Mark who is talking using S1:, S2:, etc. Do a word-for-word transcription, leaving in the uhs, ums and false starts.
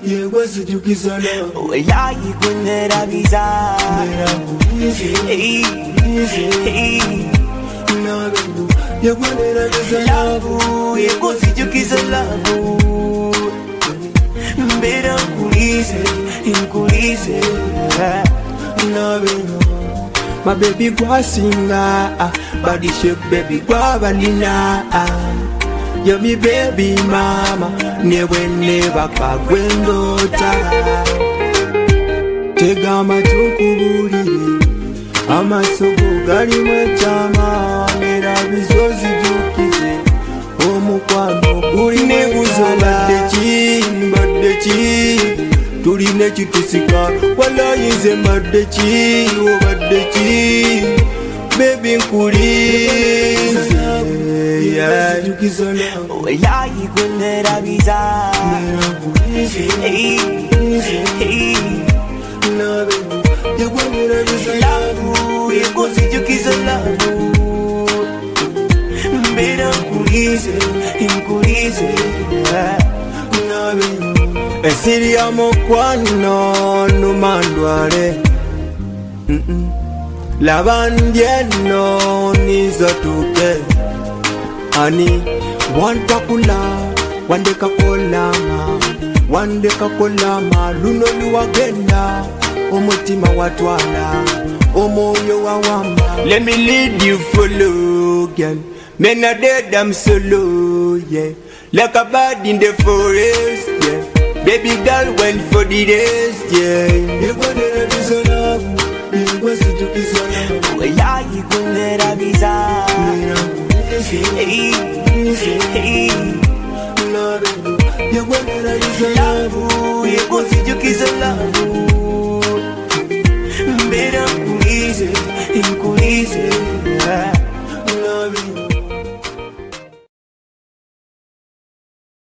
S1: Yego sijukiza love.
S2: Wela yikunera biza. Hey, hey.
S1: Yego nera biza
S2: love. Yego sijukiza love. Mbera nkulize, nkulize.
S1: My baby gwa singa, body shape baby gwa vanilla. You're me baby mama, never never kagwendota. Tega matukubulire, amasogo gali mwechama. Mera bizozi jukize, omukwano guli neguzola. Baddechi, baddechi, tuline chitusika. Wala yize baddechi, o baddechi. Baby nkulize, yeah, jukiza love.
S2: Wela yikunera biza. Hey, hey.
S1: Love, yego nera biza
S2: love. Yego sijukiza love. Mbera nkulize, nkulize.
S1: Esiri ya mokwano numandwale. Labandieno nizotuke. Ani wanta kula, wande kakolama, wande kakolama. Luno luwagenda, omutima watwala, omoyo wawama. Let me lead you follow, girl. Men are dead, I'm solo, yeah. Like a bird in the forest, yeah. Baby girl went for the rest, yeah. You got it, it's a love. You got it, it's a love.
S2: Wela yikunera biza. Hey, hey.
S1: Love, you got it, it's a love.
S2: You got sijukiza love.